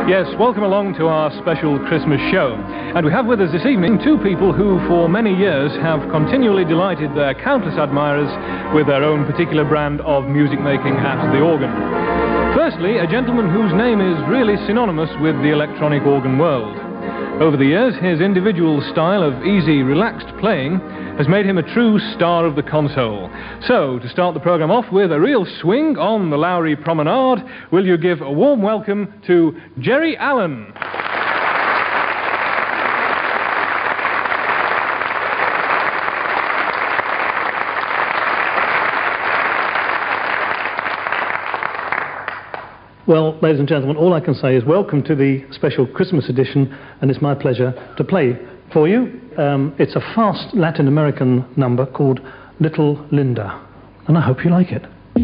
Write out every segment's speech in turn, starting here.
Yes, welcome along to our special Christmas show. And we have with us this evening two people who for many years have continually delighted their countless admirers with their own particular brand of music making at the organ. Firstly, a gentleman whose name is really synonymous with the electronic organ world. Over the years, his individual style of easy, relaxed playing has made him a true star of the console. So, to start the programme off with a real swing on the Lowry Promenade, will you give a warm welcome to Jerry Allen? Well, ladies and gentlemen, all I can say is welcome to the special Christmas edition, and it's my pleasure to play for you. It's a fast Latin American number called Little Linda, and I hope you like it.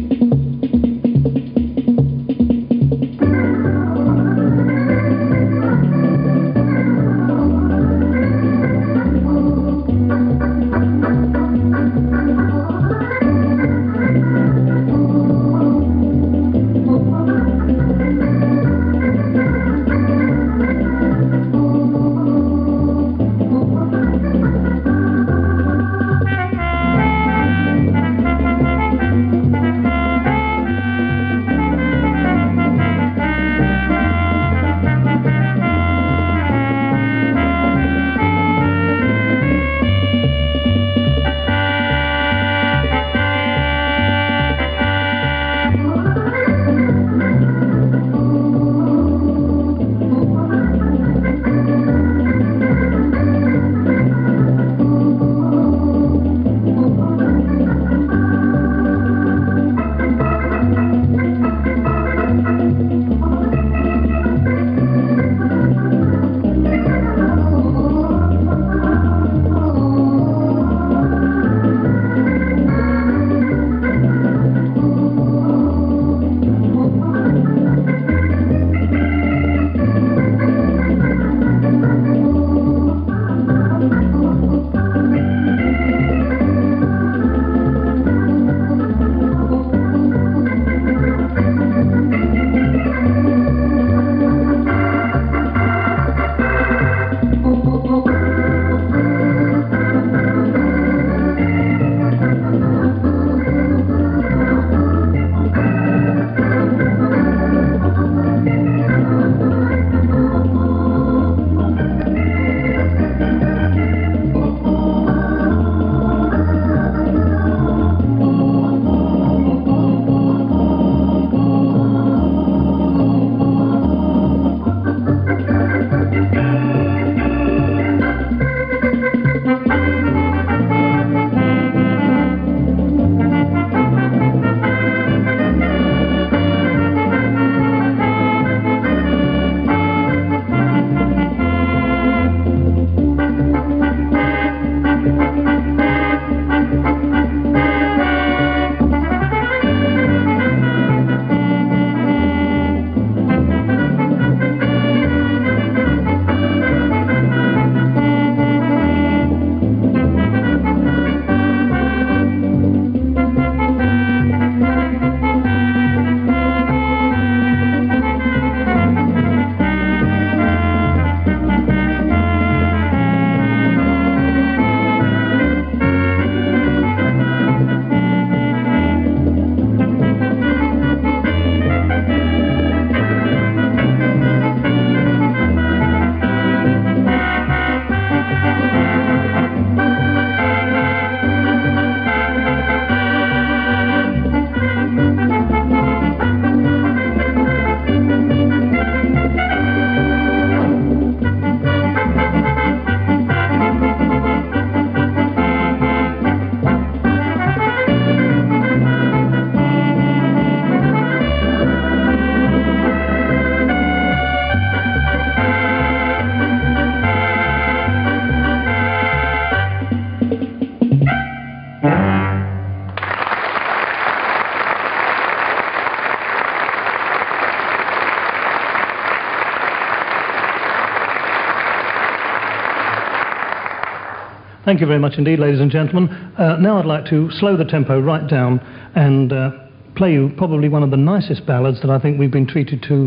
Thank you very much indeed, ladies and gentlemen. Now I'd like to slow the tempo right down and play you probably one of the nicest ballads that I think we've been treated to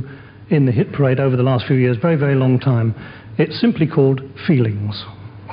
in the hit parade over the last few years, very, very long time. It's simply called Feelings.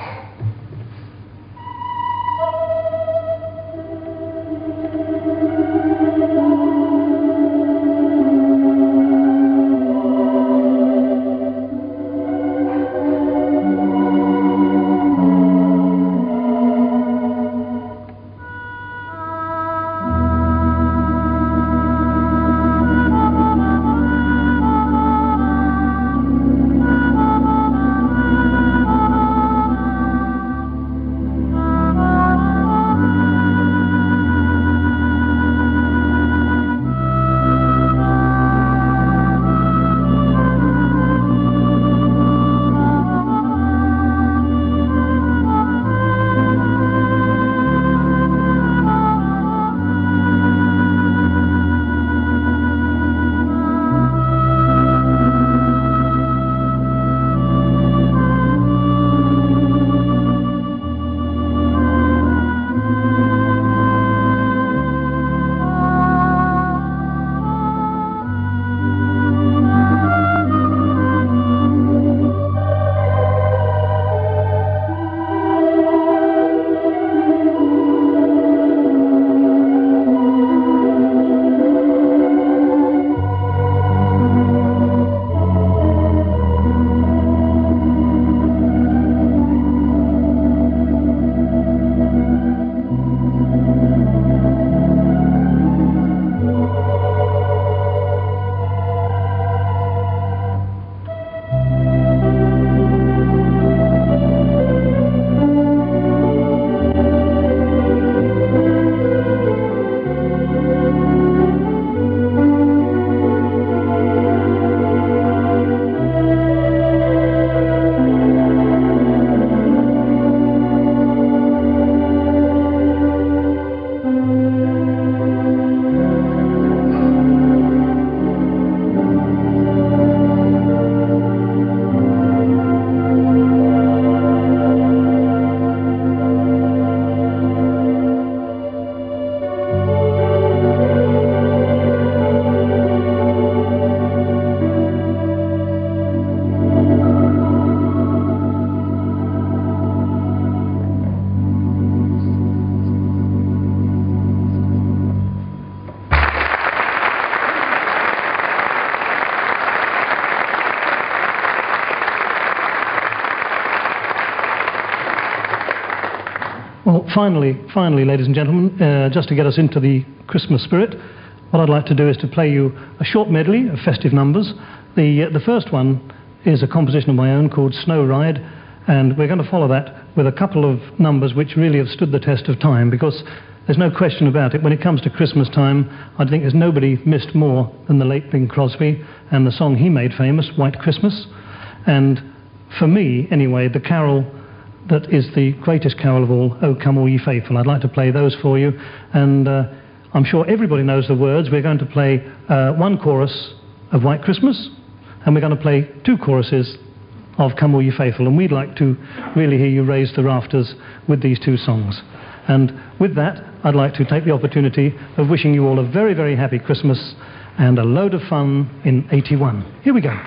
Well, finally, ladies and gentlemen, just to get us into the Christmas spirit, what I'd like to do is to play you a short medley of festive numbers. The first one is a composition of my own called Snow Ride, and we're going to follow that with a couple of numbers which really have stood the test of time, because there's no question about it. When it comes to Christmas time, I think there's nobody missed more than the late Bing Crosby and the song he made famous, White Christmas. And for me, anyway, the carol that is the greatest carol of all, O Come All Ye Faithful. I'd like to play those for you, and I'm sure everybody knows the words. We're going to play one chorus of White Christmas, and we're going to play two choruses of Come All Ye Faithful, and we'd like to really hear you raise the rafters with these two songs. And with that, I'd like to take the opportunity of wishing you all a very, very happy Christmas and a load of fun in 81. Here we go.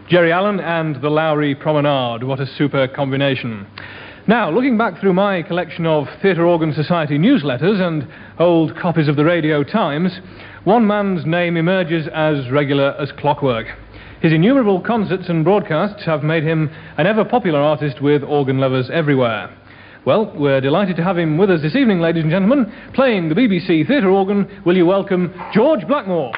Jerry Allen and the Lowry Promenade. What a super combination. Now, looking back through my collection of Theatre Organ Society newsletters and old copies of the Radio Times, one man's name emerges as regular as clockwork. His innumerable concerts and broadcasts have made him an ever-popular artist with organ lovers everywhere. Well, we're delighted to have him with us this evening, ladies and gentlemen. Playing the BBC Theatre Organ, will you welcome George Blackmore.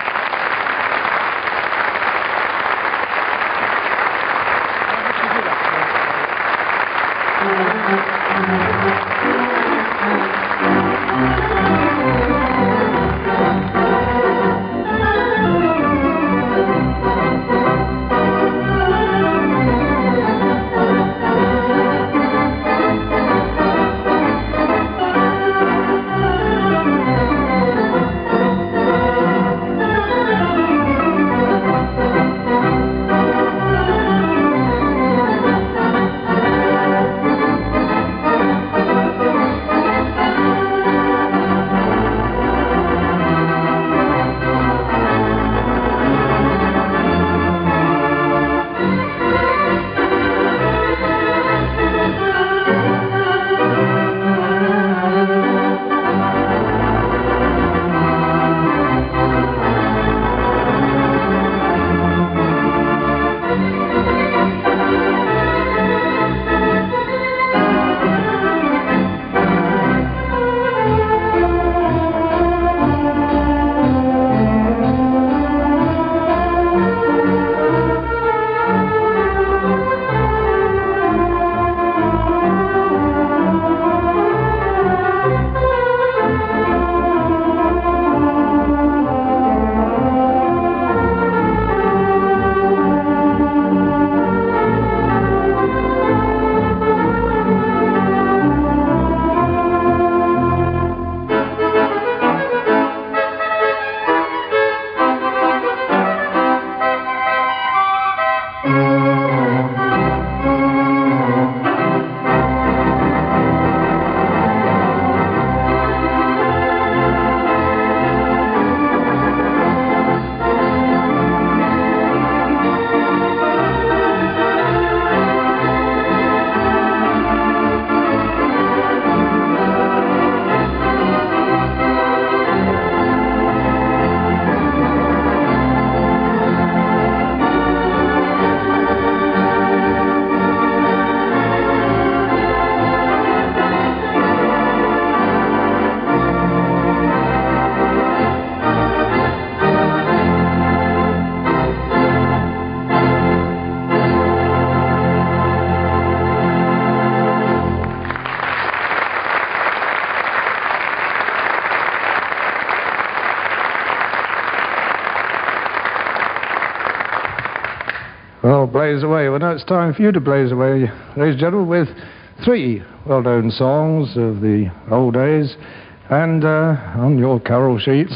Well, blaze away. Well, now it's time for you to blaze away, ladies and gentlemen, with three well-known songs of the old days. And on your carol sheets,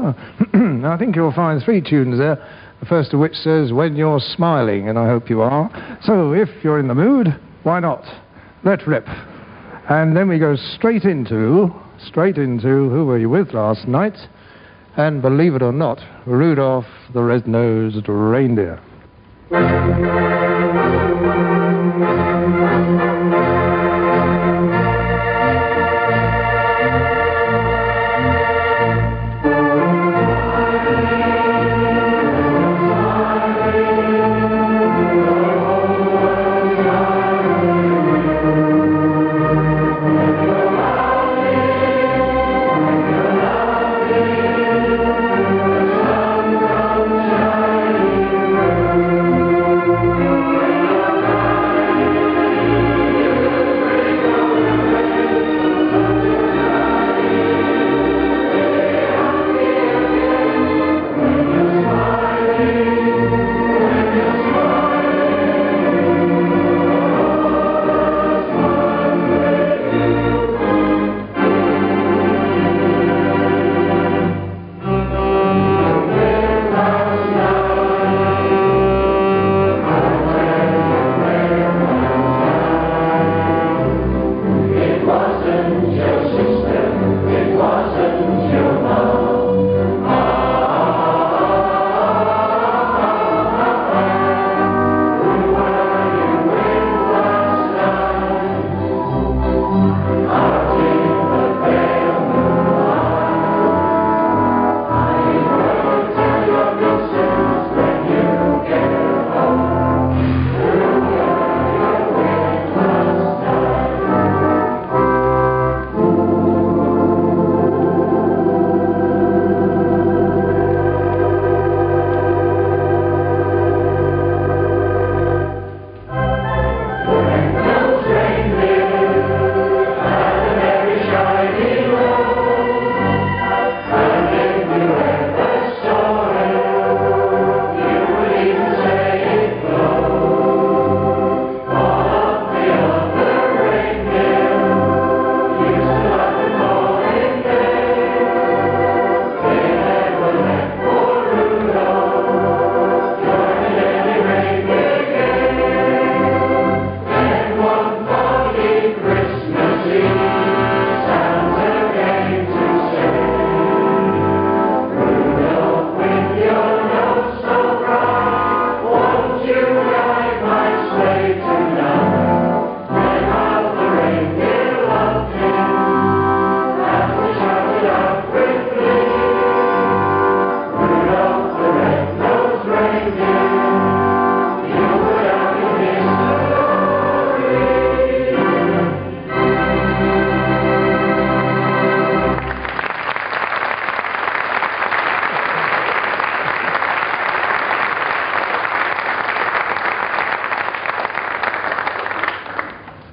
I think you'll find three tunes there, the first of which says, When You're Smiling, and I hope you are. So if you're in the mood, why not? Let's rip. And then we go straight into Who Were You With Last Night? And believe it or not, Rudolph the Red-Nosed Reindeer.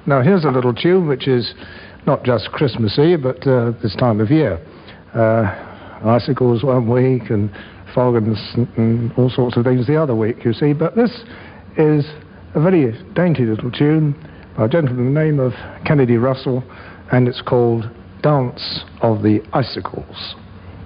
Now, here's a little tune which is not just Christmassy, but this time of year. Icicles one week and fog and all sorts of things the other week, you see. But this is a very dainty little tune by a gentleman by the name of Kennedy Russell, and it's called Dance of the Icicles.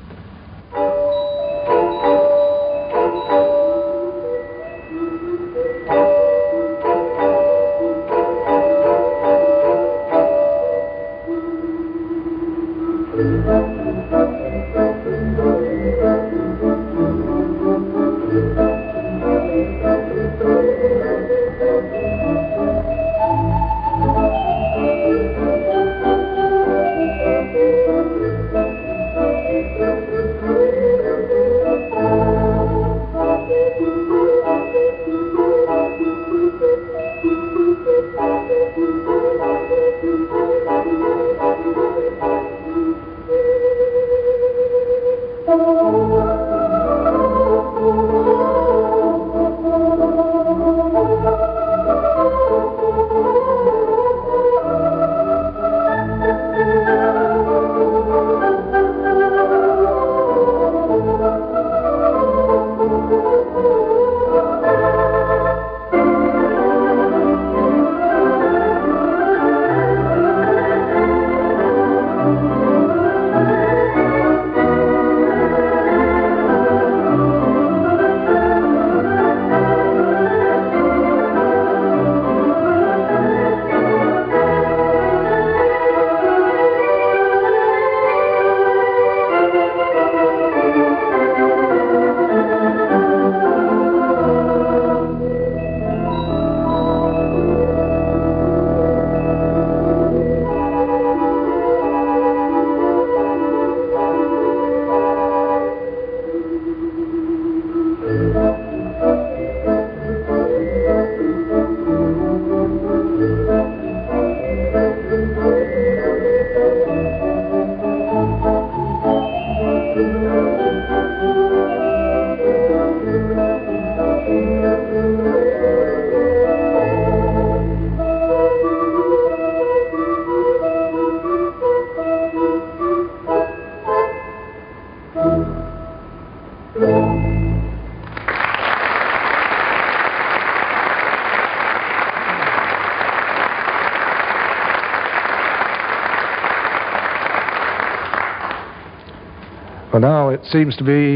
Well, now it seems to be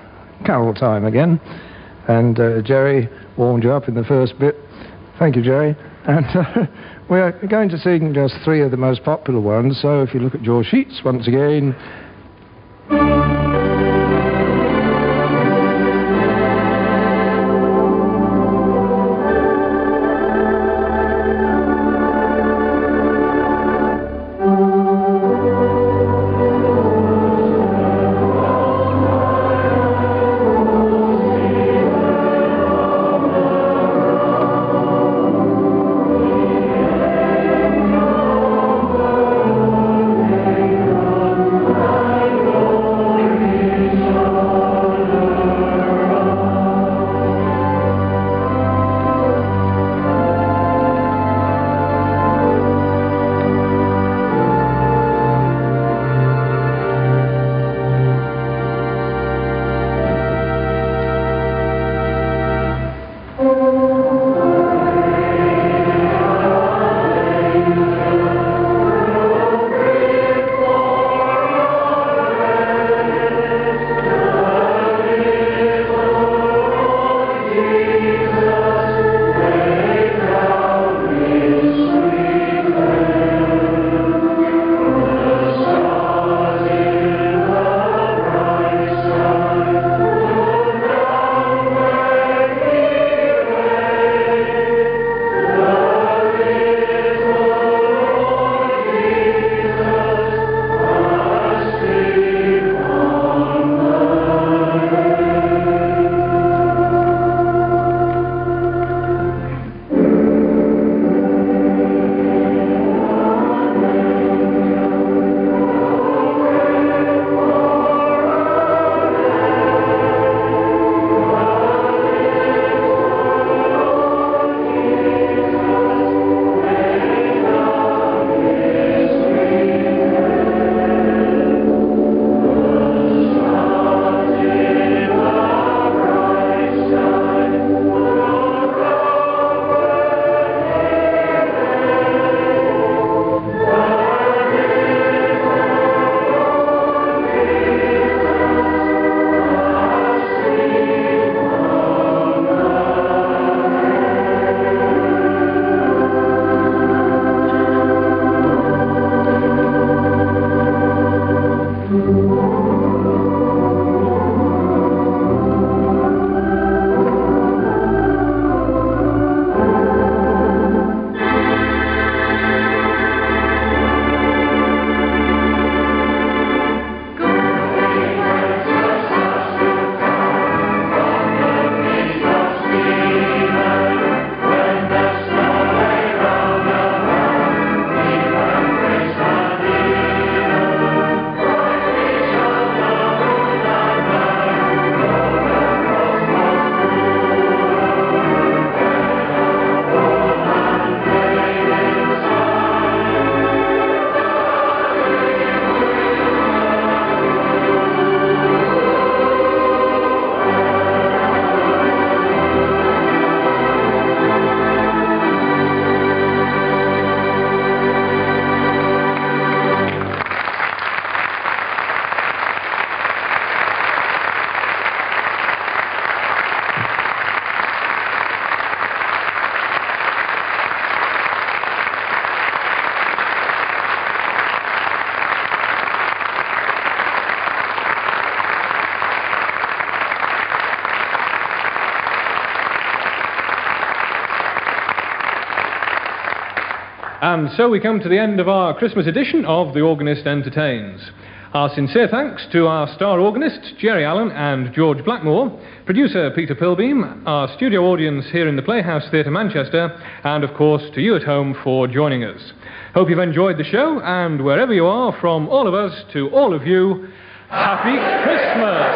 carol time again, and Jerry warmed you up in the first bit. Thank you, Jerry. And we're going to sing just three of the most popular ones, so if you look at your sheets once again. And so we come to the end of our Christmas edition of The Organist Entertains. Our sincere thanks to our star organists, Jerry Allen and George Blackmore, producer Peter Pilbeam, our studio audience here in the Playhouse Theatre Manchester, and of course to you at home for joining us. Hope you've enjoyed the show, and wherever you are, from all of us to all of you, Happy Christmas!